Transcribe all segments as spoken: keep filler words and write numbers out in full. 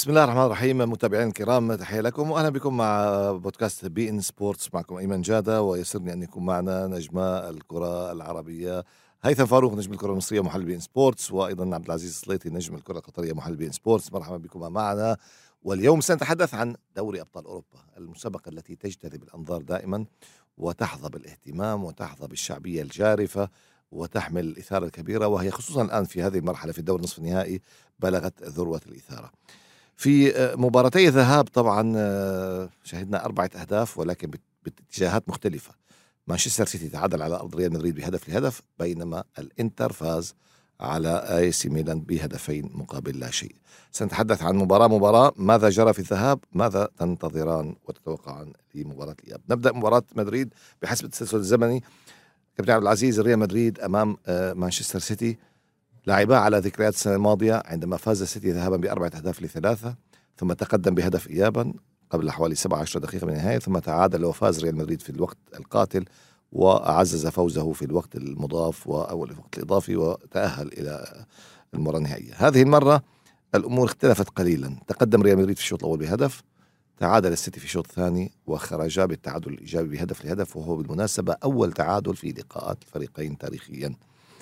بسم الله الرحمن الرحيم. متابعين الكرام، تحية لكم وأهلا بكم مع بودكاست بي إن سبورتس. معكم أيمن جادة، ويسرني أن يكون معنا نجم الكرة العربية هيثم فاروق نجم الكرة المصرية محلل بي إن سبورتس، وأيضا عبد العزيز السليطي نجم الكرة القطرية محلل بي إن سبورتس. مرحبا بكم معنا. واليوم سنتحدث عن دوري أبطال أوروبا، المسابقة التي تجتذب الأنظار دائما وتحظى بالاهتمام وتحظى بالشعبية الجارفة وتحمل الإثارة الكبيرة، وهي خصوصا الآن في هذه المرحلة في الدور نصف النهائي بلغت ذروة الإثارة. في مباراتي ذهاب طبعا شهدنا أربعة أهداف ولكن باتجاهات مختلفة. مانشستر سيتي تعادل على أرض ريال مدريد بهدف لهدف، بينما الإنتر فاز على آي سي ميلان بهدفين مقابل لا شيء. سنتحدث عن مباراة مباراة، ماذا جرى في الذهاب، ماذا تنتظران وتتوقعان لمباراة الإياب. نبدأ مباراة مدريد بحسب التسلسل الزمني. كابتن عبد العزيز، ريال مدريد أمام مانشستر سيتي لعبا على ذكريات السنة الماضية عندما فاز السيتي ذهابا بأربعة أهداف لثلاثة، ثم تقدم بهدف إيابا قبل حوالي سبعة عشر دقيقة من النهاية، ثم تعادل وفاز ريال مدريد في الوقت القاتل وعزز فوزه في الوقت المضاف أو الوقت الإضافي وتأهل إلى المباراة النهائية. هذه المرة الأمور اختلفت قليلا، تقدم ريال مدريد في الشوط الأول بهدف، تعادل السيتي في الشوط الثاني وخرجا بالتعادل الإيجابي بهدف لهدف، وهو بالمناسبة أول تعادل في لقاءات الفريقين تاريخيا.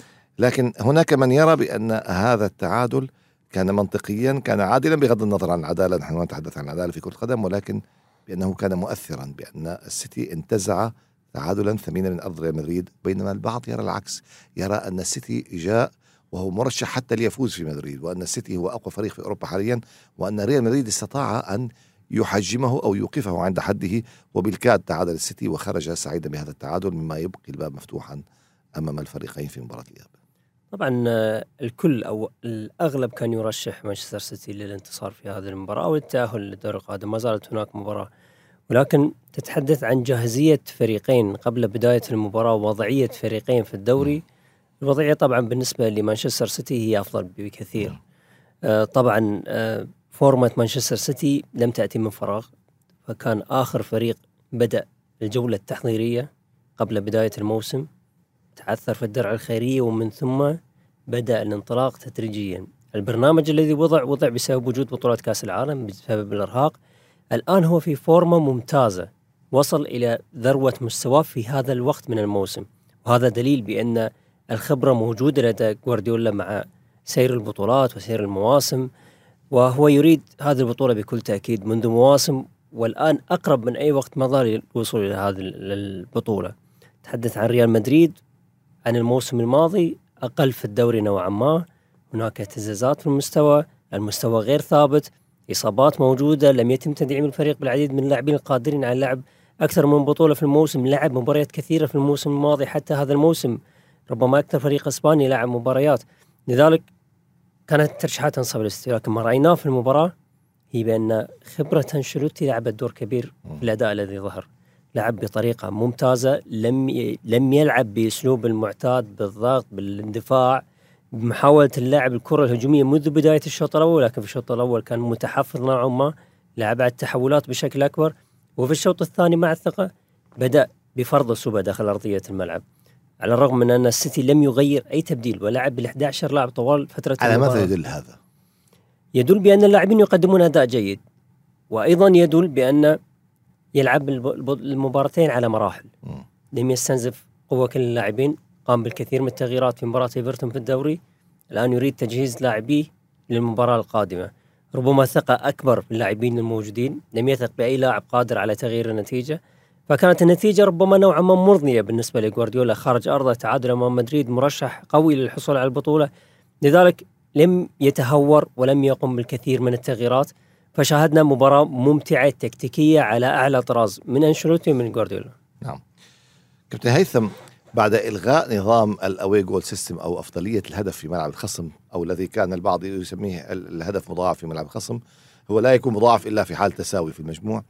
لكن هناك من يرى بأن هذا التعادل كان منطقيا، كان عادلا بغض النظر عن العدالة، نحن نتحدث عن العدالة في كرة القدم، ولكن بأنه كان مؤثرا، بأن السيتي انتزع تعادلا ثمينا من أرض ريال مدريد، بينما البعض يرى العكس، يرى أن السيتي جاء وهو مرشح حتى ليفوز في مدريد، وأن السيتي هو أقوى فريق في أوروبا حاليا، وأن ريال مدريد استطاع أن يحجمه أو يوقفه عند حده، وبالكاد تعادل السيتي وخرج سعيدا بهذا التعادل، مما يبقي الباب مفتوحا أمام الفريقين في مباراة الإياب. طبعا الكل أو الأغلب كان يرشح مانشستر سيتي للانتصار في هذه المباراة أو التأهل للدور القادم. ما زالت هناك مباراة، ولكن تتحدث عن جاهزية فريقين قبل بداية المباراة ووضعية فريقين في الدوري. الوضعية طبعا بالنسبة لمانشستر سيتي هي أفضل بكثير. آه طبعا آه فورمة مانشستر سيتي لم تأتي من فراغ، فكان آخر فريق بدأ الجولة التحضيرية قبل بداية الموسم، تعثر في الدرع الخيرية، ومن ثم بدأ الانطلاق تدريجيا. البرنامج الذي وضع وضع بسبب وجود بطولة كأس العالم بسبب الإرهاق. الآن هو في فورمة ممتازة، وصل إلى ذروة مستواه في هذا الوقت من الموسم، وهذا دليل بأن الخبرة موجودة لدى جوارديولا مع سير البطولات وسير المواسم، وهو يريد هذه البطولة بكل تأكيد منذ مواسم، والآن أقرب من أي وقت مضى للوصول إلى هذه البطولة. تحدث عن ريال مدريد، عن الموسم الماضي أقل في الدوري نوعا ما، هناك اهتزازات في المستوى، المستوى غير ثابت، إصابات موجودة، لم يتم تدعيم الفريق بالعديد من اللاعبين القادرين على لعب أكثر من بطولة في الموسم، لعب مباريات كثيرة في الموسم الماضي، حتى هذا الموسم ربما أكثر فريق إسباني لعب مباريات. لذلك كانت الترشيحات تنصب للسيتي، لكن ما رأيناه في المباراة هي بأن خبرة أنشيلوتي لعبت دور كبير في الأداء الذي ظهر. لعب بطريقة ممتازة، لم ي... لم يلعب بأسلوب المعتاد بالضغط بالاندفاع، بمحاولة اللعب الكرة الهجومية منذ بداية الشوط الأول، لكن في الشوط الأول كان متحفظ نوعا ما، لعب على التحولات بشكل أكبر، وفي الشوط الثاني مع الثقة بدأ بفرض السوبة داخل أرضية الملعب، على الرغم من أن السيتي لم يغير أي تبديل ولعب بالإحدى عشر لاعب طوال فترة على المباراة. ماذا يدل هذا؟ يدل بأن اللاعبين يقدمون أداء جيد، وأيضا يدل بأن يلعب المباراتين على مراحل، لم يستنزف قوة كل اللاعبين، قام بالكثير من التغييرات في مباراة إيفرتون في الدوري، الآن يريد تجهيز لاعبيه للمباراة القادمة، ربما ثقة أكبر باللاعبين الموجودين، لم يثق بأي لاعب قادر على تغيير النتيجة، فكانت النتيجة ربما نوعا ما مرضية بالنسبة لجوارديولا، خارج أرضه تعادل أمام مدريد مرشح قوي للحصول على البطولة، لذلك لم يتهور ولم يقم بالكثير من التغييرات، فشاهدنا مباراة ممتعة تكتيكية على أعلى طراز من أنشيلوتي ومن جوارديولا. نعم. كابتن هيثم، بعد إلغاء نظام الأوي جول سيستم أو أفضلية الهدف في ملعب الخصم، أو الذي كان البعض يسميه الهدف مضاعف في ملعب الخصم، هو لا يكون مضاعف إلا في حال تساوي في المجموع.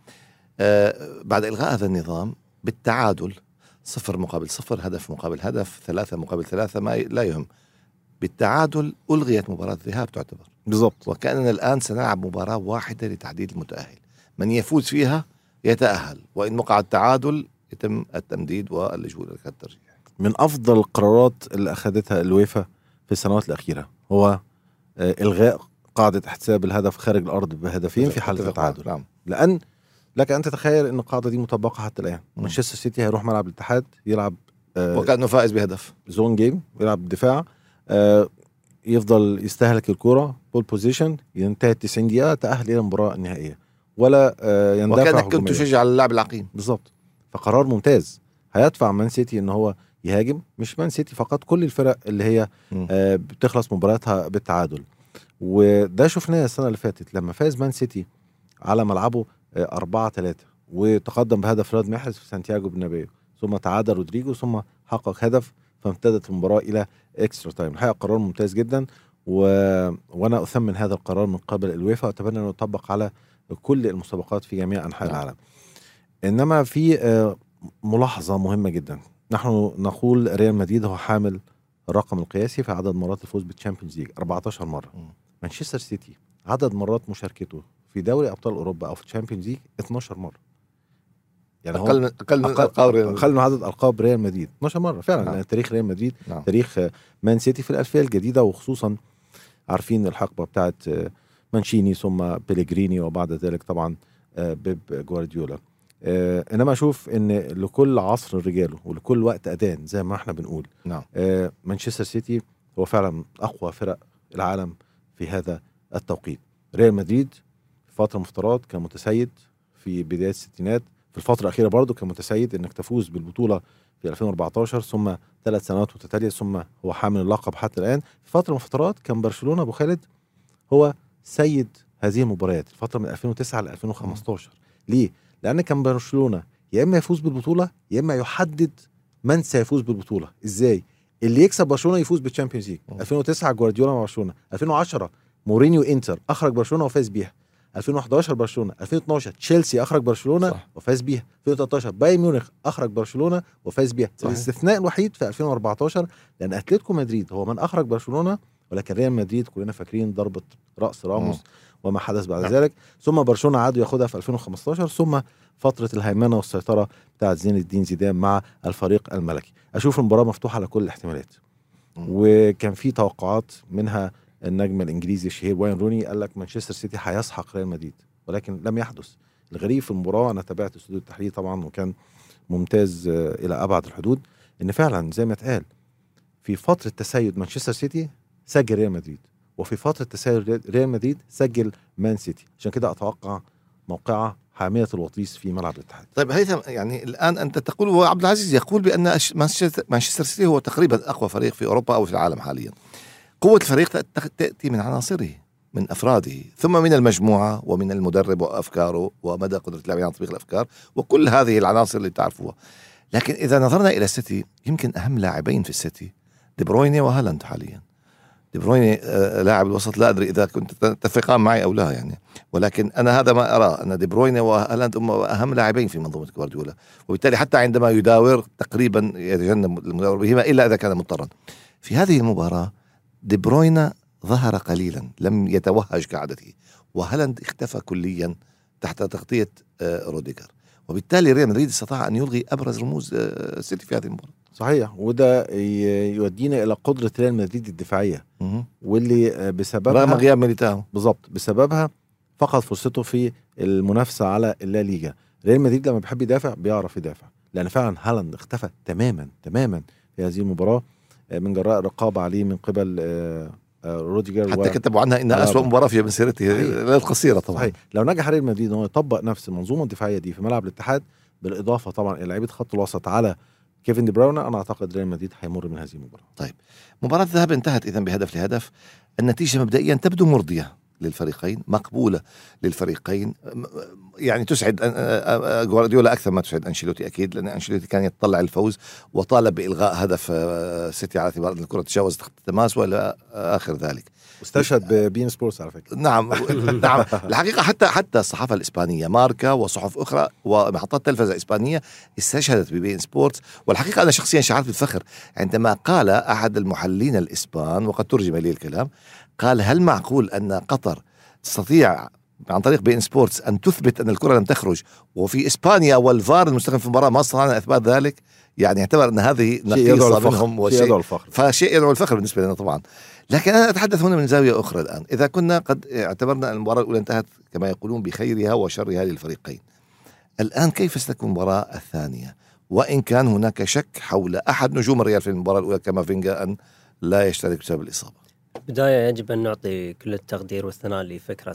آه بعد إلغاء هذا النظام بالتعادل صفر مقابل صفر، هدف مقابل هدف، ثلاثة مقابل ثلاثة، ما لا يهم، بالتعادل ألغيت مباراة الذهاب تعتبر بالضبط، وكأننا الآن سنلعب مباراة واحدة لتحديد المتأهل، من يفوز فيها يتأهل، وإن وقع التعادل يتم التمديد واللجوء للترجيح. من أفضل القرارات اللي أخذتها الويفا في السنوات الأخيرة هو إلغاء قاعدة احتساب الهدف خارج الأرض بهدفين في حالة التعادل. نعم. لأن لك أن تتخيل أن القاعدة دي مطبقة حتى الآن. مانشستر سيتي هيروح ملعب الاتحاد يلعب آه وكأنه فائز بهدف زون جيم، يلعب دفاع، آه يفضل يستهلك الكرة بول بوزيشن، ينتهي تسعين دقيقة، تأهل إلى المباراة النهائية ولا آه يندفع. وكأنك كنت تشجع اللاعب العقيم. بالضبط. فقرار ممتاز هيدفع مان سيتي ان هو يهاجم، مش مان سيتي فقط، كل الفرق اللي هي آه بتخلص مباراتها بالتعادل. وده شفناه السنة اللي فاتت لما فاز مان سيتي على ملعبه آه أربعة ثلاثة وتقدم بهدف رياض محرز في سانتياغو برنابيو، ثم تعادل رودريجو، ثم حقق هدف، فامتدت المباراة إلى اكسترا تايم. الحقيقة قرار ممتاز جدا، و... وانا اثمن هذا القرار من قبل الويفا، واتمنى انه يطبق على كل المسابقات في جميع انحاء العالم. انما في ملاحظه مهمه جدا، نحن نقول ريال مدريد هو حامل الرقم القياسي في عدد مرات الفوز بالتشامبيونز ليج أربعة عشر مره. مانشستر سيتي عدد مرات مشاركته في دوري ابطال اوروبا او في التشامبيونز ليج اثناشر مره، يعني اقل من اقل من القاب اقل من عدد القاب ريال مدريد اثناشر مره فعلا. نعم. تاريخ ريال مدريد نعم. تاريخ مان سيتي في الالفيه الجديده، وخصوصا عارفين الحقبه بتاعت مانشيني ثم بيليغريني وبعد ذلك طبعا بيب جوارديولا. انما اشوف ان لكل عصر رجاله ولكل وقت اذان زي ما احنا بنقول. نعم. مانشستر سيتي هو فعلا اقوى فرق العالم في هذا التوقيت. ريال مدريد في فتره مفترض كان متسيد في بدايه الستينات، في الفتره الاخيره برضو كان متسيد انك تفوز بالبطوله في ألفين وأربعة عشر ثم ثلاث سنوات متتاليه، ثم هو حامل اللقب حتى الان. في فتره مفترض كان برشلونه ابو خالد هو سيد هذه المباريات، الفتره من ألفين وتسعة ل ألفين وخمسة عشر. ليه؟ لأن كان برشلونة يا إما يفوز بالبطولة يا إما يحدد من سيفوز بالبطولة. إزاي؟ اللي يكسب برشلونة يفوز بالتشامبيونز ليج. ألفين وتسعة جوارديولا مع برشلونة، ألفين وعشرة مورينيو إنتر أخرج برشلونة وفاز بيها، ألفين وأحد عشر برشلونة، ألفين واثني عشر تشيلسي أخرج برشلونة صح. وفاز بيها، ألفين وثلاثة عشر بايرن ميونخ أخرج برشلونة وفاز بيها. الاستثناء الوحيد في ألفين وأربعة عشر لأن أتلتيكو مدريد هو من أخرج برشلونة، ولكن ريال مدريد كلنا فاكرين ضربة رأس راموس م. وما حدث بعد نعم. ذلك. ثم برشلونة عادوا ياخدها في ألفين وخمسة عشر، ثم فترة الهيمنة والسيطرة بتاعت زين الدين زيدان مع الفريق الملكي. أشوف المباراة مفتوحة على كل الاحتمالات. م. وكان في توقعات منها النجم الإنجليزي الشهير واين روني قال لك مانشستر سيتي هيسحق ريال مدريد، ولكن لم يحدث. الغريب في المباراة، أنا تابعت استوديو التحليل طبعا وكان ممتاز إلى أبعد الحدود، إن فعلا زي ما اتقال في فترة تسيد مانشستر سيتي سجل ريال مدريد، وفي فترة تسيد ريال مدريد سجل مان سيتي. عشان كده أتوقع موقعة حامية الوطيس في ملعب الاتحاد. طيب هيثم، يعني الآن أنت تقول وعبد العزيز يقول بأن مانشستر سيتي هو تقريبا أقوى فريق في أوروبا أو في العالم حاليا. قوة الفريق تأتي من عناصره، من أفراده، ثم من المجموعة ومن المدرب وأفكاره ومدى قدرة اللاعبين على تطبيق الأفكار وكل هذه العناصر اللي تعرفوها. لكن إذا نظرنا إلى السيتي، يمكن أهم لاعبين في السيتي دي برويني وهالاند حاليا. دي برويني آه لاعب الوسط، لا أدري إذا كنت تتفقان معي أو لا يعني، ولكن أنا هذا ما أرى، أن دي برويني وهالاند هم أهم لاعبين في منظومة جوارديولا، وبالتالي حتى عندما يداور تقريبا يتجنب المداور بهما إلا إذا كان مضطرا. في هذه المباراة دي بروينا ظهر قليلا، لم يتوهج كعادته، وهالاند اختفى كليا تحت تغطية آه روديجر، وبالتالي ريال مدريد استطاع أن يلغي أبرز رموز آه سيتي في هذه المباراة. صحيح، وده يودينا إلى قدرة ريال مدريد الدفاعية، واللي بسببها رغم غياب ميليتاو بالضبط بسببها فقد فرصته في المنافسة على اللا ليجا. ريال مدريد لما بيحب يدافع بيعرف يدافع، لأن فعلا هالاند اختفى تماما تماما في هذه المباراة من جراء رقابة عليه من قبل روديجر، حتى و... كتبوا عنها إنها أسوأ مباراة في مسيرته القصيرة طبعا. صحيح. لو نجح ريال مدريد أنه يطبق نفس المنظومة الدفاعية دي في ملعب الاتحاد، بالإضافة طبعا إلى لعيبة خط الوسط على كيفن دي بروين، أنا أعتقد ريال مدريد هيمر من هذه المباراة. طيب، مباراة الذهاب انتهت إذن بهدف لهدف. النتيجة مبدئيا تبدو مرضية للفريقين، مقبولة للفريقين، يعني تسعد جوارديولا أكثر ما تسعد أنشيلوتي أكيد، لأن أنشيلوتي كان يتطلع الفوز وطالب بإلغاء هدف سيتي على اعتبار أن الكرة تجاوزت خط التماس وإلى آخر ذلك. استشهد ببين سبورتس على فكرة. نعم نعم الحقيقة حتى حتى الصحافة الإسبانية ماركا وصحف أخرى ومحطات تلفزة إسبانية استشهدت ببين سبورتس. والحقيقة أنا شخصيا شعرت بالفخر عندما قال أحد المحللين الإسبان، وقد ترجم لي الكلام، قال: هل معقول أن قطر تستطيع عن طريق بي إن سبورتس أن تثبت أن الكرة لم تخرج، وفي إسبانيا والفار المستخدم في المباراة ما استطعنا إثبات ذلك، يعني اعتبر أن هذه نقيصة منهم وشيء فشيء يدعو الفخر بالنسبة لنا طبعا. لكن أنا أتحدث هنا من زاوية أخرى الآن. إذا كنا قد اعتبرنا أن المباراة الأولى انتهت كما يقولون بخيرها وشرها للفريقين، الآن كيف ستكون المباراة الثانية؟ وإن كان هناك شك حول أحد نجوم الريال في المباراة الأولى كامافينجا أن لا يشترك بسبب الإصابة. بداية يجب أن نعطي كل التقدير والثناء لفكرة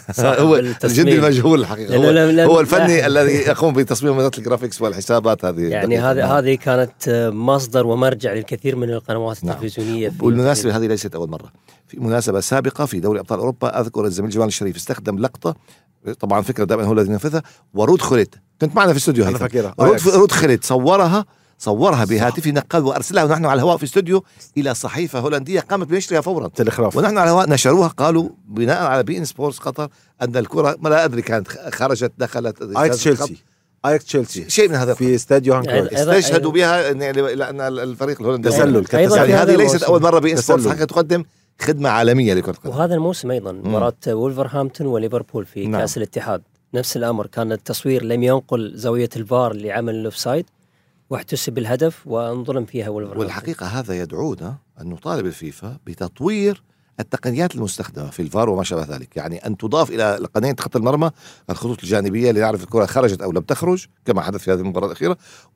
هو الجندي المجهول الحقيقة، هو, لم لم هو الفني الذي يقوم بتصميم منظومة الجرافيكس والحسابات هذه. يعني هذه هذه كانت مصدر ومرجع للكثير من القنوات التلفزيونية. نعم. والمناسبة هذه ليست أول مرة، في مناسبة سابقة في دوري أبطال أوروبا أذكر الزميل جمال الشريف استخدم لقطة، طبعا فكرة دائما هو الذي ينفذها، ورود خلت كنت معنا في الاستوديو، أنا فاكرها، رود, رود خلت صورها صورها بهاتفه نقل وأرسلها ونحن على الهواء في استوديو إلى صحيفة هولندية قامت بنشرها فورا تلغراف، ونحن على الهواء نشروها. قالوا بناء على بي إن سبورتس قطر أن الكرة ما لا أدري كانت خرجت دخلت اياكس تشيلسي اياكس تشيلسي شيء من هذا في استاديو هانكور، استشهدوا بها لأن الفريق الهولندي تسلل. يعني هذه ليست أول مرة بي إن سبورتس حقيقة تقدم خدمة عالمية لكرة القدم. وهذا الموسم أيضا مباراة وولفرهامبتون وليفربول في نعم. كأس الاتحاد نفس الأمر، كان التصوير لم ينقل زاوية الفار لعمل الأوفسايد واحتسب الهدف وانظلم فيها ولفرهامبتون. والحقيقة هذا يدعونا أن نطالب الفيفا بتطوير التقنيات المستخدمة في الفار وما شابه ذلك، يعني أن تضاف إلى قناة خط المرمى الخطوط الجانبية لنعرف الكرة خرجت أو لم تخرج كما حدث في هذه المباراة الأخيرة،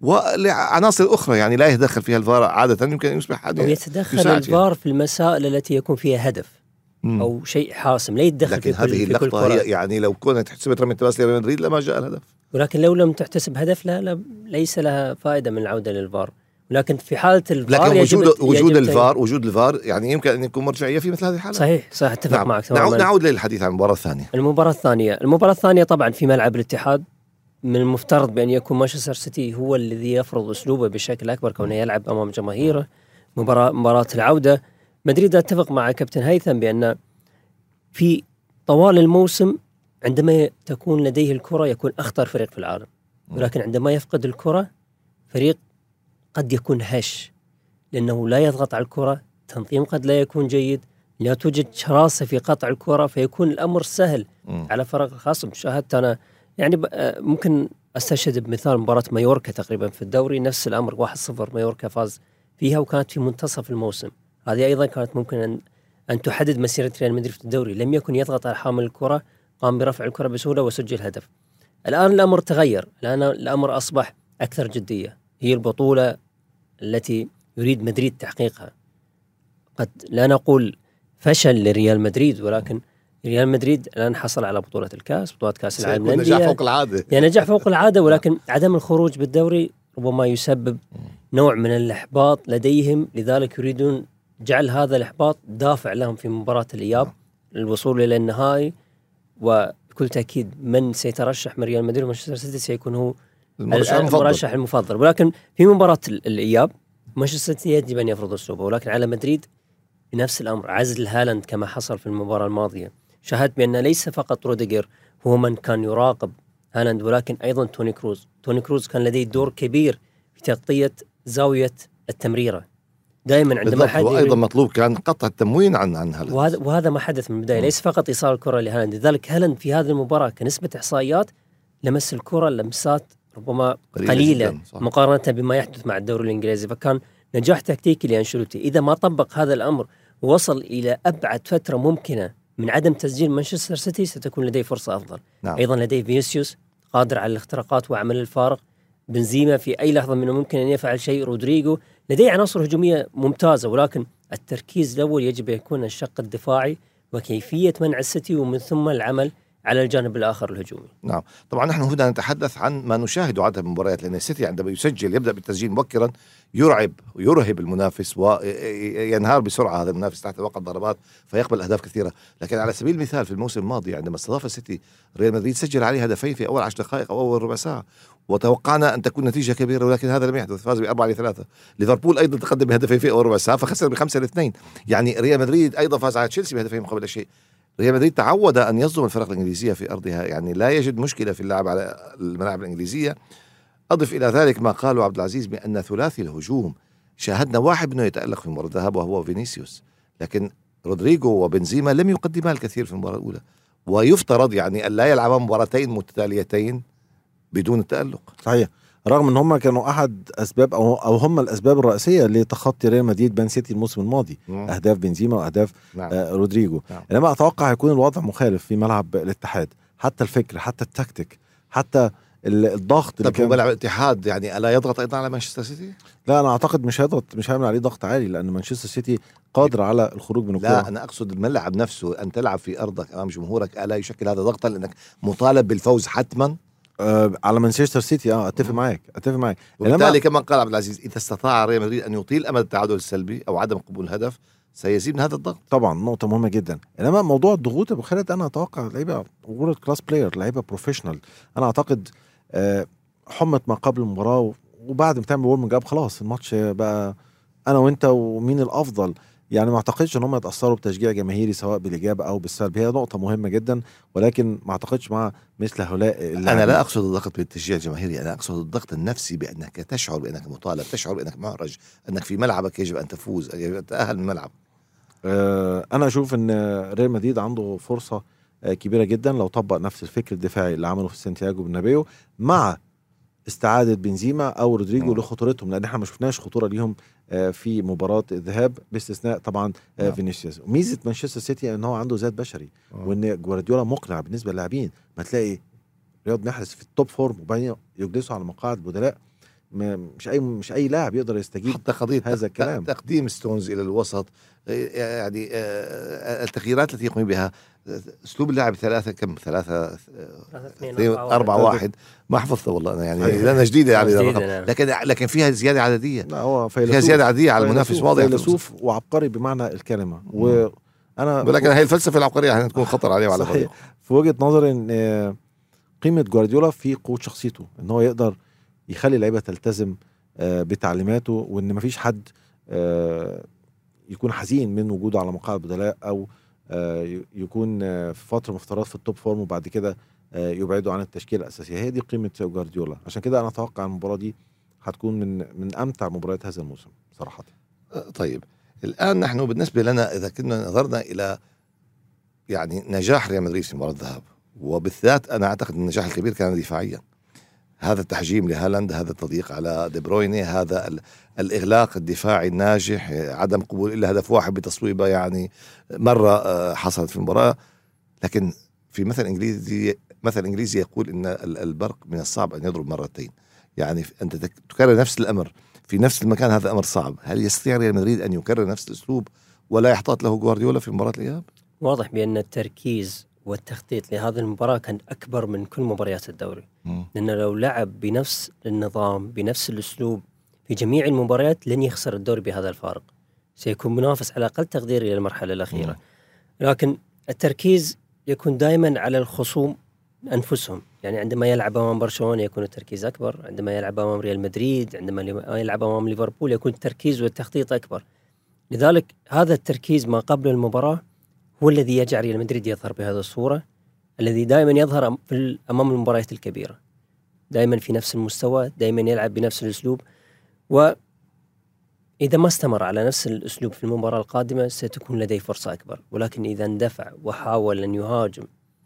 ولعناصر أخرى يعني لا يتدخل فيها الفار عادة، يمكن أن يصبح حد يتدخل الفار في المسائل التي يكون فيها هدف مم. أو شيء حاسم، لا يتدخل. لكن في هذه اللقطة هي يعني لو كانت حسبت رمية تماس لريال مدريد لما جاء الهدف، ولكن لو لم تحتسب هدف لا, لا ليس لها فائدة من العودة للفار. ولكن في حالة الفار لكن يجب وجود, وجود يجب الفار وجود الفار يعني يمكن أن يكون مرجعية في مثل هذه الحالة. صحيح صحيح اتفق نعم. معك تماما. نعود للحديث عن المباراة الثانية. المباراة الثانية المباراة الثانية طبعا في ملعب الاتحاد، من المفترض بأن يكون مانشستر سيتي هو الذي يفرض أسلوبه بشكل أكبر كونه يلعب أمام جماهيره. مباراة مباراة العودة مدريد أتفق مع كابتن هيثم بأن في طوال الموسم عندما تكون لديه الكرة يكون أخطر فريق في العالم، ولكن عندما يفقد الكرة فريق قد يكون هش، لأنه لا يضغط على الكرة، تنظيم قد لا يكون جيد، لا توجد شراسة في قطع الكرة، فيكون الأمر سهل م. على فرق الخصم. شاهدت أنا يعني ممكن أستشهد بمثال مباراة مايوركا تقريبا في الدوري، نفس الأمر واحد صفر مايوركا فاز فيها وكانت في منتصف الموسم. هذه أيضا كانت ممكن أن, أن تحدد مسيرة ريال مدريد في الدوري، لم يكن يضغط على حامل الكرة، قام برفع الكرة بسهولة وسجل هدف. الآن الأمر تغير، الآن الأمر أصبح أكثر جدية، هي البطولة التي يريد مدريد تحقيقها. قد لا نقول فشل لريال مدريد، ولكن ريال مدريد الآن حصل على بطولة الكاس، بطولة كاس العالم للأندية، نجاح فوق العادة يعني نجاح فوق العادة، ولكن عدم الخروج بالدوري ربما يسبب نوع من الإحباط لديهم، لذلك يريدون جعل هذا الإحباط دافع لهم في مباراة الإياب للوصول إلى النهائي. وبكل تأكيد من سيترشح من ريال مدريد ومانشستر سيتي سيكون هو المرشح المفضل، ولكن في مباراة الإياب مانشستر سيتي يجب أن يفرض أسلوبه، ولكن على مدريد نفس الأمر، عزل هالاند كما حصل في المباراة الماضية. شاهدت بأن ليس فقط روديجر هو من كان يراقب هالاند، ولكن أيضا توني كروز توني كروز كان لديه دور كبير في تغطية زاوية التمريرة دائما عندما حد، وأيضا مطلوب كان قطع التموين عن عن هالاند، وهذا, وهذا ما حدث من البداية، ليس فقط إيصال الكرة لهالاند. لذلك هالاند في هذه المباراة كنسبة إحصائيات لمس الكرة لمسات ربما قليلة مقارنة بما يحدث مع الدوري الإنجليزي، فكان نجاح تكتيكي لأنشيلوتي. إذا ما طبق هذا الأمر ووصل إلى أبعد فترة ممكنة من عدم تسجيل مانشستر سيتي ستكون لديه فرصة أفضل. نعم. أيضا لديه فينيسيوس قادر على الاختراقات وعمل الفارق، بنزيما في أي لحظة منه ممكن أن يفعل شيء، رودريجو لديه عناصر هجومية ممتازة، ولكن التركيز الأول يجب يكون الشق الدفاعي وكيفية منع السيتي ومن ثم العمل على الجانب الآخر الهجومي. نعم طبعا نحن هنا نتحدث عن ما نشاهده عادة من المباريات، لأن السيتي عندما يسجل يبدأ بالتسجيل مبكرا يرعب ويرهب المنافس وينهار بسرعة هذا المنافس تحت وقع ضربات فيقبل أهداف كثيرة. لكن على سبيل المثال في الموسم الماضي عندما استضاف السيتي ريال مدريد سجل عليه هدفين في أول عشر دقائق أو أول ربع ساعة، وتوقعنا أن تكون نتيجة كبيرة، ولكن هذا لم يحدث، فاز بأربعة لثلاثة. ليفربول أيضا تقدم بهدفين في أول ربع ساعة فخسر بخمسة لاثنين. يعني ريال مدريد أيضا فاز على تشيلسي بهدفين مقابل شيء. ريال مدريد تعود أن يصدم الفرق الإنجليزية في أرضها، يعني لا يجد مشكلة في اللعب على الملاعب الإنجليزية. أضف إلى ذلك ما قاله عبد العزيز بأن ثلاثي الهجوم شاهدنا واحد منه يتألق في مباراة الذهاب وهو فينيسيوس، لكن رودريجو وبنزيما لم يقدما الكثير في المباراة الأولى، ويفترض يعني أن لا يلعب مباراتين متتاليتين بدون التألق. صحيح، رغم ان هم كانوا احد اسباب او او هم الاسباب الرئيسيه لتخطي ريال مدريد مان سيتي الموسم الماضي. مم. اهداف بنزيما واهداف نعم. آه رودريجو. نعم. انما اتوقع هيكون الوضع مخالف في ملعب الاتحاد، حتى الفكر، حتى التكتيك، حتى الضغط. طب هو ملعب الاتحاد يعني الا يضغط ايضا على مانشستر سيتي؟ لا انا اعتقد مش هيضغط، مش هيعمل عليه ضغط عالي، لان مانشستر سيتي قادر على الخروج من الكوره. لا انا اقصد الملعب نفسه، ان تلعب في ارضك امام جمهورك الا يشكل هذا ضغطا لانك مطالب بالفوز حتما آه على مانشستر سيتي. اه اتفق معاك اتفق معاك وبالتالي كما قال عبد العزيز، اذا استطاع ريال مدريد ان يطيل امد التعادل السلبي او عدم قبول الهدف سيزيد من هذا الضغط. طبعا نقطه مهمه جدا. انما موضوع الضغوط ابو خالد، انا اتوقع لعيبه وورلد كلاس بلاير، لعيبه بروفيشنال. انا اعتقد آه حمة ما قبل المباراه، وبعد ما تعمل وورمنج اب خلاص الماتش بقى انا وانت ومين الافضل. يعني ما اعتقدش ان هم يتاثروا بتشجيع جماهيري سواء بالايجاب او بالسلب، هي نقطه مهمه جدا، ولكن ما اعتقدش مع مثل هؤلاء. انا لا اقصد الضغط بالتشجيع الجماهيري، انا اقصد الضغط النفسي بانك تشعر بانك مطالب، تشعر بانك معرج، انك في ملعبك يجب ان تفوز، يجب ان تتاهل من الملعب. أه انا اشوف ان ريال مدريد عنده فرصه كبيره جدا لو طبق نفس الفكر الدفاعي اللي عمله في سانتياغو برنابيو مع استعادة بنزيما أو رودريجو م. لخطورتهم، لأن احنا ما شفناش خطورة ليهم في مباراة الذهاب باستثناء طبعا م. فينيسيوس. ميزة مانشستر سيتي ان هو عنده ذات بشري م. وان جوارديولا مقنع بالنسبة للاعبين. ما تلاقي رياض محرز في التوب فورم وبعدين يجلسوا على مقاعد بدلاء، مش اي مش اي لاعب يقدر يستجيب حتى قضية هذا الكلام. تقديم ستونز الى الوسط، يعني التغييرات التي يقوم بها، اسلوب اللعب ثلاثة كم ثلاثة أربعة واحد ما حفظته والله أنا يعني لأنها جديدة يعني لكن لكن فيها زيادة عددية. لا هو فيها زيادة عددية على المنافس واضح، فيلسوف وعبقري بمعنى الكلمة. وأنا ولكن هي الفلسفة العبقرية يعني تكون خطر عليه وعلى فريقه. في وجهة نظري إن قيمة جوارديولا في قوة شخصيته، إن هو يقدر يخلي اللعيبة تلتزم بتعليماته، وإن مفيش حد يكون حزين من وجوده على مقاعد بدلاء أو يكون في فترة مفترض في التوب فورم وبعد كده يبعدوا عن التشكيلة الأساسية. هي دي قيمة جوارديولا، عشان كده أنا أتوقع المباراة دي هتكون من من أمتع مباريات هذا الموسم صراحة. طيب الآن نحن بالنسبة لنا إذا كنا نظرنا إلى يعني نجاح ريال مدريد في مباراة الذهاب، وبالذات أنا أعتقد النجاح الكبير كان دفاعيا، هذا التحجيم لهالاند، هذا التضييق على دي برويني، هذا الإغلاق الدفاعي الناجح، عدم قبول إلا هدف واحد بتصويبة يعني مرة حصلت في المباراة. لكن في مثل إنجليزي مثل إنجليزي يقول إن البرق من الصعب أن يضرب مرتين، يعني أنت تكرر نفس الأمر في نفس المكان، هذا أمر صعب. هل يستطيع ريال مدريد أن يكرر نفس الأسلوب ولا يحتاط له جوارديولا في مباراة الإياب؟ واضح بأن التركيز والتخطيط لهذه المباراة كان أكبر من كل مباريات الدوري، لأنه لو لعب بنفس النظام بنفس الأسلوب في جميع المباريات لن يخسر الدوري بهذا الفارق، سيكون منافس على أقل تقدير إلى المرحلة الأخيرة. مم. لكن التركيز يكون دائما على الخصوم أنفسهم، يعني عندما يلعب أمام برشلونة يكون التركيز أكبر، عندما يلعب أمام ريال مدريد، عندما يلعب أمام ليفربول يكون التركيز والتخطيط أكبر. لذلك هذا التركيز ما قبل المباراة هو الذي يجعل ريال مدريد يظهر بهذه الصورة، الذي دائما يظهر في أمام المباريات الكبيرة، دائما في نفس المستوى، دائما يلعب بنفس الأسلوب. وإذا ما استمر على نفس الأسلوب في المباراة القادمة ستكون لديه فرصة أكبر، ولكن إذا اندفع وحاول أن يهاجم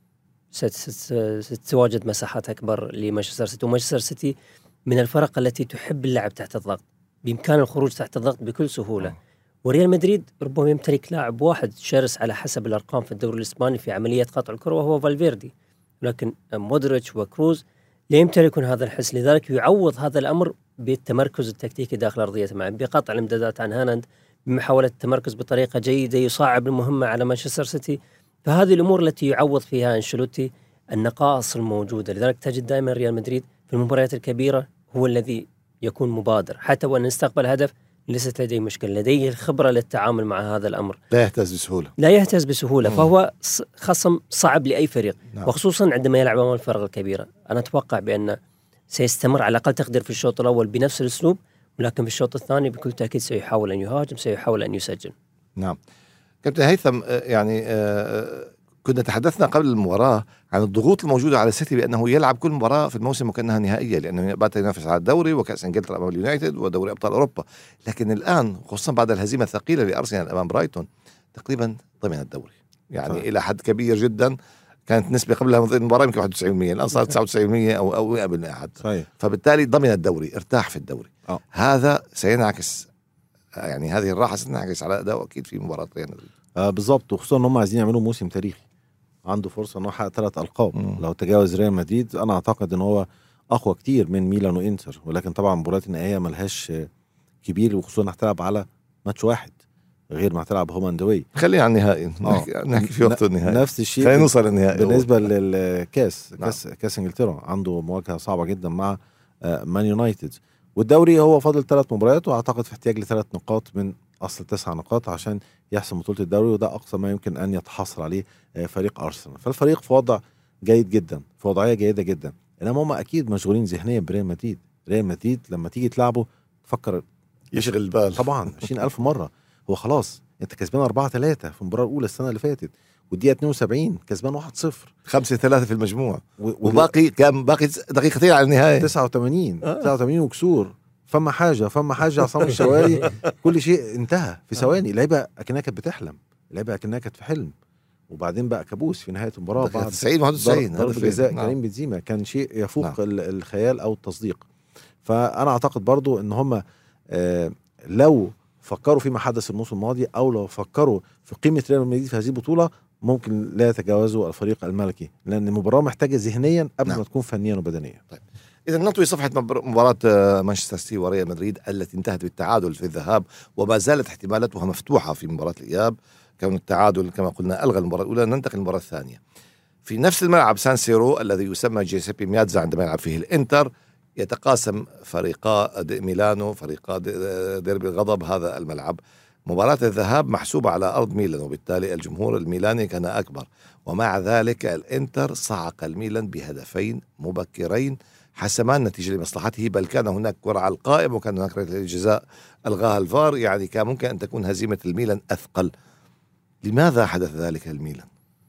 ستتواجد مساحات أكبر لمانشستر سيتي. ومانشستر سيتي من الفرق التي تحب اللعب تحت الضغط، بإمكان الخروج تحت الضغط بكل سهولة. وريال مدريد ربما يمتلك لاعب واحد شرس على حسب الأرقام في الدوري الإسباني في عملية قطع الكرة وهو فالفيردي، لكن مودريتش وكروز لا يمتلكون هذا الحس. لذلك يعوض هذا الأمر بالتمركز التكتيكي داخل أرضية الملعب، بقطع الامدادات عن هالاند، بمحاولة التمركز بطريقة جيدة يصعب المهمة على مانشستر سيتي. فهذه الأمور التي يعوض فيها أنشيلوتي النقائص الموجودة. لذلك تجد دائما ريال مدريد في المباريات الكبيرة هو الذي يكون مبادر، حتى وأن استقبل هدف ليست لديه مشكلة، لديه الخبرة للتعامل مع هذا الأمر، لا يهتز بسهولة لا يهتز بسهولة. مم. فهو خصم صعب لأي فريق. نعم. وخصوصا عندما يلعب أمام الفرق الكبيرة. أنا أتوقع بأن سيستمر على أقل تقدير في الشوط الأول بنفس الأسلوب، ولكن في الشوط الثاني بكل تأكيد سيحاول أن يهاجم، سيحاول أن يسجل. نعم كابتن هيثم، يعني كنا تحدثنا قبل المباراة عن الضغوط الموجودة على السيتي بأنه يلعب كل مباراة في الموسم وكأنها نهائية، لأنه بات ينافس على الدوري وكأس إنجلترا أمام اليونايتد ودوري أبطال أوروبا. لكن الآن خصوصا بعد الهزيمة الثقيلة لأرسنال أمام برايتون تقريبا ضمن الدوري، يعني صح. إلى حد كبير جدا كانت نسبة قبل هذه المباراة يمكن واحد وتسعين بالمئة، الآن صارت تسعة وتسعين بالمئة أو أو مئة بالمئة حتى. صحيح. فبالتالي ضمن الدوري، ارتاح في الدوري. أوه. هذا سينعكس، يعني هذه الراحة ستنعكس على أداء أكيد في مباراة ريال مدريد. آه بالضبط، وخصوصا إن هم عايزين يعملوا موسم تاريخي، عنده فرصة إنه يحقق ثلاث ألقاب. مم. لو تجاوز ريال مدريد أنا أعتقد إن هو أقوى كتير من ميلان وإنتر، ولكن طبعا مباراة النهائية ملهاش كبير، وخصوصا هتلعب على ماتش واحد غير ما هتلعب هوم اند واي. خلينا على النهائي، نحكي, نحكي في وقت النهائي. نفس الشيء خلينا نوصل للنهائي. بالنسبة للكاس نعم. كاس كاس انجلترا عنده مواجهة صعبة جدا مع مان يونايتد، والدوري هو فاضل ثلاث مباريات، واعتقد في احتياج لثلاث نقاط من اصل تسع نقاط عشان يحسم بطولة الدوري، وده اقصى ما يمكن ان يتحصل عليه فريق ارسنال. فالفريق في وضع جيد جدا، في وضعية جيدة جدا، انما هم اكيد مشغولين ذهنيا بريال مدريد. ريال مدريد لما تيجي تلعبه تفكر يشغل البال طبعا عشرين ألف مرة. هو خلاص انت كسبان أربعة ثلاثة في المباراة الأولى السنة اللي فاتت، والدقيقة اثنين وسبعين كسبان واحد صفر، خمسة ثلاثة في المجموع، و... وباقي كان باقي دقيقتين على النهاية، تسعة وثمانين آه. تسعة وثمانين وكسور. فما حاجة فما حاجة عصام الشوالي كل شيء انتهى في ثواني. اللعيبة أكنها كانت بتحلم، اللعيبة أكنها كانت في حلم، وبعدين بقى كابوس في نهاية المباراة بعد تسعين واحد وتسعين ضرب جزاء نعم. كريم بنزيما، كان شيء يفوق نعم. الخيال أو التصديق. فأنا أعتقد برضو إن هم آه لو فكروا فيما حدث الموسم الماضي، أو لو فكروا في قيمة ريال مدريد في هذه البطولة، ممكن لا يتجاوزوا الفريق الملكي، لأن المباراة محتاجة ذهنيا قبل نعم. ما تكون فنيا وبدنيا. طيب إذا نطوي صفحة مباراة مانشستر سيتي وريال مدريد التي انتهت بالتعادل في الذهاب، وما زالت احتمالاتها مفتوحة في مباراة الإياب، كون التعادل كما قلنا ألغى المباراة الأولى. ننتقل للمباراة الثانية في نفس الملعب سان سيرو الذي يسمى جيسيبي مياتزا عندما يلعب فيه الإنتر. يتقاسم فريقا ميلانو، فريقا ديربي الغضب هذا الملعب. مباراة الذهاب محسوبة على أرض ميلان، وبالتالي الجمهور الميلاني كان أكبر، ومع ذلك الإنتر صعق الميلان بهدفين مبكرين حسمان نتيجة لمصلحته، بل كان هناك كرة على القائم، وكان هناك ركلة جزاء ألغاها الفار، يعني كان ممكن أن تكون هزيمة الميلان أثقل. لماذا حدث ذلك الميلان؟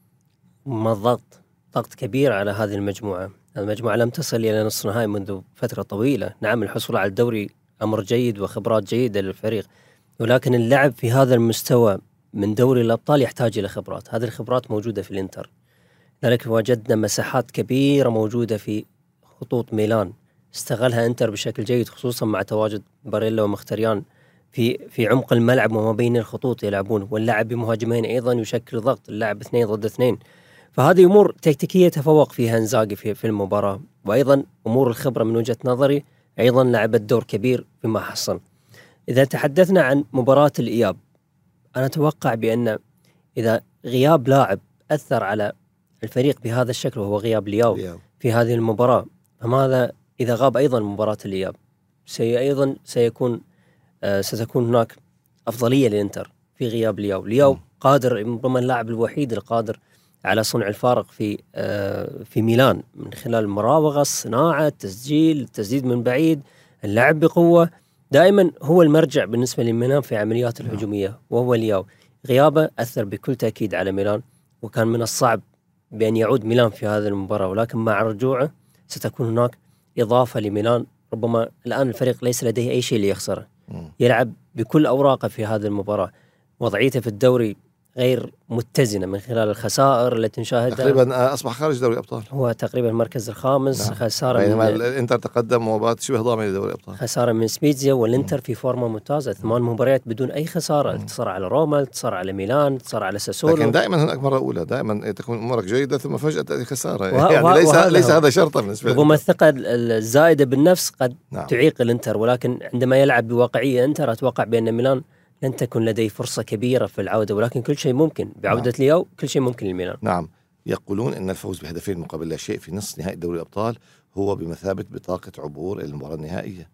ما الضغط ضغط كبير على هذه المجموعة. المجموعة لم تصل إلى نصف نهائي منذ فترة طويلة. نعم الحصول على الدوري أمر جيد وخبرات جيدة للفريق، ولكن اللعب في هذا المستوى من دوري الأبطال يحتاج إلى خبرات. هذه الخبرات موجودة في الإنتر، لذلك وجدنا مساحات كبيرة موجودة في خطوط ميلان استغلها إنتر بشكل جيد، خصوصا مع تواجد باريلا ومختريان في في عمق الملعب وما بين الخطوط يلعبون، واللعب بمهاجمين أيضا يشكل ضغط، اللعب اثنين ضد اثنين. فهذه أمور تكتيكية تفوق فيها إنزاغي في, في المباراة، وأيضا أمور الخبرة من وجهة نظري أيضا لعبت دور كبير فيما حصل. إذا تحدثنا عن مباراة الإياب، أنا أتوقع بأن إذا غياب لاعب أثر على الفريق بهذا الشكل وهو غياب لياو في هذه المباراة، فماذا إذا غاب أيضا مباراة الإياب؟ سي أيضا سيكون آه ستكون هناك أفضلية للإنتر في غياب لياو. لياو قادر، ربما اللاعب الوحيد القادر على صنع الفارق في آه في ميلان من خلال المراوغة، الصناعة، التسجيل، التسديد من بعيد، اللعب بقوة. دائما هو المرجع بالنسبة لميلان في عمليات الهجومية، وهو لياو. غيابه أثر بكل تأكيد على ميلان، وكان من الصعب بأن يعود ميلان في هذه المباراة، ولكن مع رجوعه ستكون هناك إضافة لميلان. ربما الآن الفريق ليس لديه أي شيء ليخسره، يلعب بكل أوراقه في هذه المباراة. وضعيته في الدوري غير متزنة من خلال الخسائر التي نشاهدها. تقريبا أصبح خارج دوري الأبطال، هو تقريبا المركز الخامس. نعم. خسارة بينما الإنتر تقدم وبات شبه ضامن لدوري الأبطال، خسارة من سبيتزيا، والإنتر في فورمة ممتازة، ثمان مباريات بدون أي خسارة، انتصر على روما، انتصر على ميلان، انتصر على ساسولو. لكن دائما هناك مرة أولى، دائما تكون أمورك جيدة ثم فجأة تأتي خسارة، يعني ليس ليس هذا شرطا بالنسبة لي. ربما الثقة الزائدة بالنفس قد نعم. تعيق الإنتر، ولكن عندما يلعب بواقعية إنتر أتوقع بأن ميلان لن تكون لديه فرصة كبيرة في العودة، ولكن كل شيء ممكن بعودة نعم. لياو كل شيء ممكن للميلان. نعم. يقولون أن الفوز بهدفين مقابل لا شيء في نصف نهائي دوري الأبطال هو بمثابة بطاقة عبور إلى المباراة النهائية،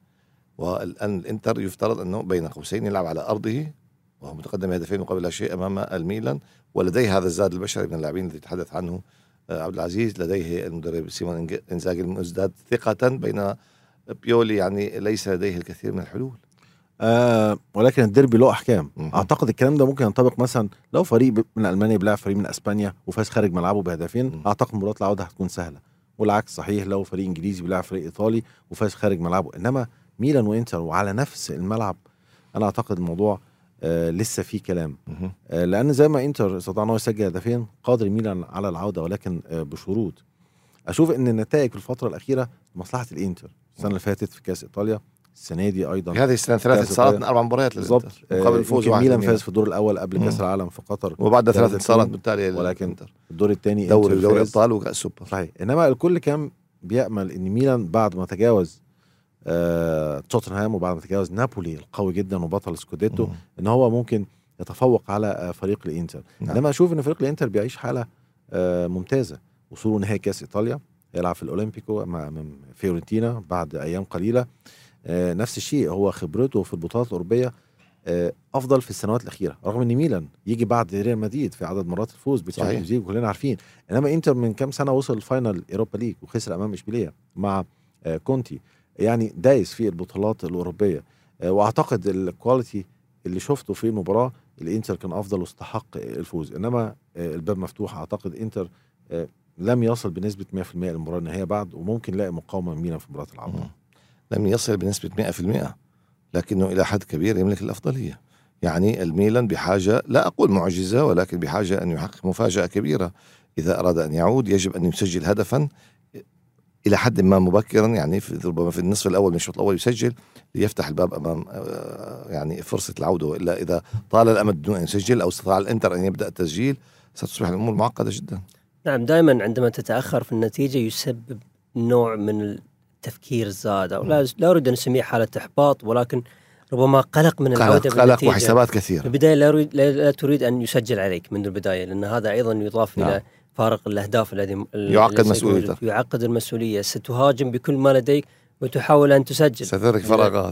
والآن الإنتر يفترض أنه بين قوسين يلعب على أرضه وهو متقدم بهدفين مقابل لا شيء أمام الميلان، ولديه هذا الزاد البشري من اللاعبين الذي يتحدث عنه عبد العزيز، لديه المدرب سيمون إنزاغي المزداد ثقة، بين بيولي يعني ليس لديه الكثير من الحلول. آه ولكن الديربي له احكام. م- اعتقد الكلام ده ممكن ينطبق مثلا لو فريق من المانيا بيلعب فريق من اسبانيا وفاز خارج ملعبه بهدفين، م- اعتقد مباراه العوده هتكون سهله، والعكس صحيح لو فريق انجليزي بيلعب فريق ايطالي وفاز خارج ملعبه. انما ميلان وانتر وعلى نفس الملعب، انا اعتقد الموضوع آه لسه في كلام، مهم. آه لان زي ما انتر استطاع انه يسجل هدفين قادر ميلان على العوده، ولكن آه بشروط. اشوف ان النتائج في الفتره الاخيره مصلحه الانتر. السنه اللي فاتت في كاس ايطاليا، السنه دي ايضا في هذه السنه ثلاث انتصارات من اربع مباريات بالضبط، مقابل الفوز آه واحد. ميلان فاز في الدور الاول قبل مم. كاس العالم في قطر، وبعدها ثلاث ثلاث انتصارات اتنين. بالتالي ولكن الانتر الدور الثاني دوري دوري الابطال وكاس السوبر. صحيح. انما الكل كان بيامل ان ميلان بعد ما تجاوز آه توتنهام وبعد ما تجاوز نابولي القوي جدا وبطل سكوديتو مم. ان هو ممكن يتفوق على آه فريق الانتر. نعم. انما اشوف ان فريق الانتر بيعيش حاله آه ممتازه. وصوله نهائي كاس ايطاليا، يلعب في الاولمبيكو مع فيورنتينا بعد ايام قليله. آه نفس الشيء، هو خبرته في البطولات الاوروبيه آه افضل في السنوات الاخيره، رغم ان ميلان يجي بعد ريال مدريد في عدد مرات الفوز بالتشامبيونز ليج كلنا عارفين. انما انتر من كام سنه وصل الفاينل اوروبا ليج وخسر امام اشبيليه مع آه كونتي، يعني دايس في البطولات الاوروبيه. آه واعتقد الكواليتي اللي شفته في المباراه الانتر كان افضل واستحق الفوز. انما آه الباب مفتوح، اعتقد انتر آه لم يصل بنسبه مية في المية للمباراه النهائيه بعد، وممكن نلاقي مقاومه من ميلان في مباراه العوده. لم يصل بنسبه مية في المية، لكنه الى حد كبير يملك الافضليه. يعني الميلان بحاجه، لا اقول معجزه، ولكن بحاجه ان يحقق مفاجاه كبيره. اذا اراد ان يعود يجب ان يسجل هدفا الى حد ما مبكرا، يعني في ربما في النصف الاول من الشوط الاول يسجل ليفتح الباب امام يعني فرصه العوده. والا اذا طال الامد دون ان يسجل او استطاع الانتر ان يبدا التسجيل ستصبح الامور معقده جدا. نعم، دائما عندما تتاخر في النتيجه يسبب نوع من التفكير الزائد، او لا لا اريد ان نسميه حاله احباط، ولكن ربما قلق من العوده قلق, قلق وحسابات كثيره. في البدايه لا, يريد لا, لا تريد ان يسجل عليك منذ البدايه، لان هذا ايضا يضاف نعم. الى فارق الاهداف الذي يعقد مسؤوليتك، يعقد المسؤوليه. ستهاجم بكل ما لديك وتحاول ان تسجل، ستترك فراغات.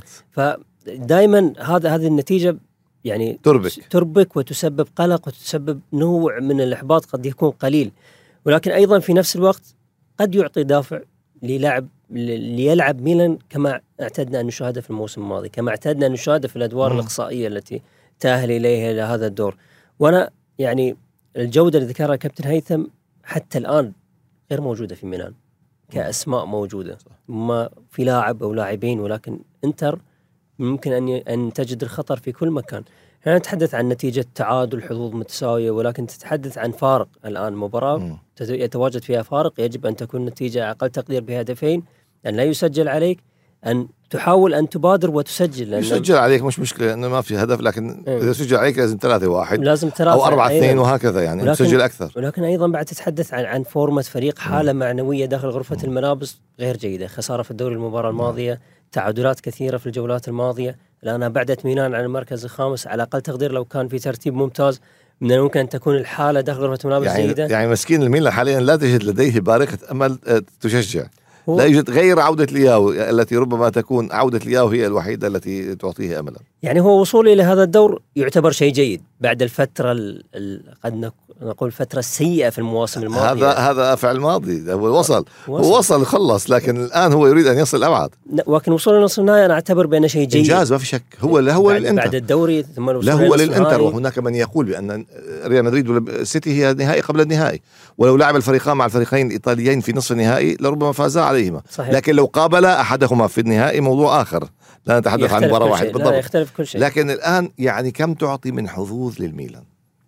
فدائما هذا هذه النتيجه يعني تربك تربك وتسبب قلق وتسبب نوع من الاحباط قد يكون قليل، ولكن ايضا في نفس الوقت قد يعطي دافع للاعب ليلعب ميلان كما اعتدنا ان نشاهده في الموسم الماضي، كما اعتدنا ان نشاهده في الادوار م. الاقصائيه التي تاهل اليها الى هذا الدور. وانا يعني الجوده اللي ذكرها كابتن هيثم حتى الان غير موجوده في ميلان كاسماء موجوده، ما في لاعب او لاعبين، ولكن انتر ممكن ان ان تجد الخطر في كل مكان. احنا نتحدث عن نتيجه تعادل حظوظ متساويه، ولكن تتحدث عن فارق. الان مباراه م. يتواجد فيها فارق، يجب ان تكون نتيجه اقل تقدير بهدفين، ان لا يسجل عليك، ان تحاول ان تبادر وتسجل. يسجل عليك مش مشكله انه ما في هدف، لكن م. اذا سجل عليك لازم ثلاثة واحد لازم ثلاثة او أربعة اثنين وهكذا، يعني تسجل اكثر. ولكن ايضا بعد تتحدث عن عن فورمه فريق، حاله م. معنويه داخل غرفه م. الملابس غير جيده، خساره في الدوري المباراه الماضيه، م. تعادلات كثيره في الجولات الماضيه، الان بعدت ميلان عن المركز الخامس. على اقل تقدير لو كان في ترتيب ممتاز من الممكن ان تكون الحاله داخل غرفه الملابس يعني جيده. يعني مسكين الميلان حاليا لا تجد لديه بارقه امل تشجع، لا يوجد غير عودة لياو التي ربما تكون عودة لياو هي الوحيدة التي تعطيه أملا. يعني هو وصوله إلى هذا الدور يعتبر شيء جيد بعد الفترة ال قد نقول الفترة السيئة في المواسم الماضية. هذا هذا فعل ماضي، هو وصل هو وصل وخلص، لكن الآن هو يريد أن يصل أبعد. ولكن وصوله لنصف النهائي أنا أعتبر بأنه شيء جيد، إنجاز ما في شك. هو لا هو للإنتر بعد الدوري ثم لا هو للإنتر، وهناك من يقول بأن ريال مدريد والسيتي هي النهائي قبل النهائي، ولو لعب الفريقان مع الفريقين الإيطاليين في نصف النهائي لربما فازا عليهما. صحيح. لكن لو قابل أحدهما في النهائي موضوع آخر، لا نتحدث عن مباراة واحدة بالضبط. لا يختلف كل شيء. لكن الآن يعني كم تعطي من حظوظ للميلان؟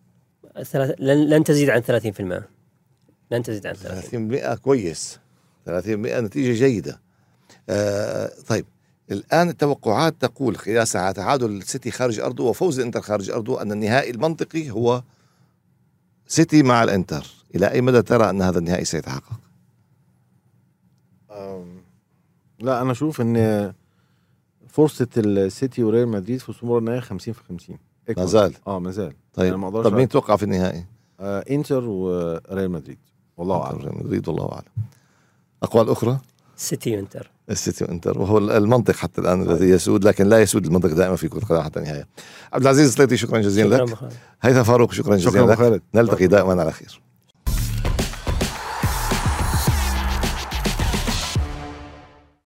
لن, لن تزيد عن ثلاثين بالمئة. لن تزيد عن ثلاثين بالمئة. كويس، ثلاثين بالمئة نتيجة جيدة. آه طيب الآن التوقعات تقول قياس على تعادل السيتي خارج أرضه وفوز الإنتر خارج أرضه أن النهائي المنطقي هو سيتي مع الإنتر. إلى أي مدى ترى أن هذا النهائي سيتحقق؟ لا أنا أشوف أن فرصة السيتي وريال مدريد في وصول النهائي خمسين في خمسين. ما زال اه ما زال. طيب طب مين توقع في النهائي؟ آه انتر وريال مدريد، والله اعلم. ريال مدريد والله اعلم. اقوال اخرى؟ السيتي وانتر. السيتي وانتر، وهو المنطق حتى الان الذي يسود، لكن لا يسود المنطق دائما في كرة القدم حتى النهايه. عبد العزيز السليطي شكرا جزيلا لك. هيثم فاروق شكرا جزيلا لك. نلتقي دائما على خير.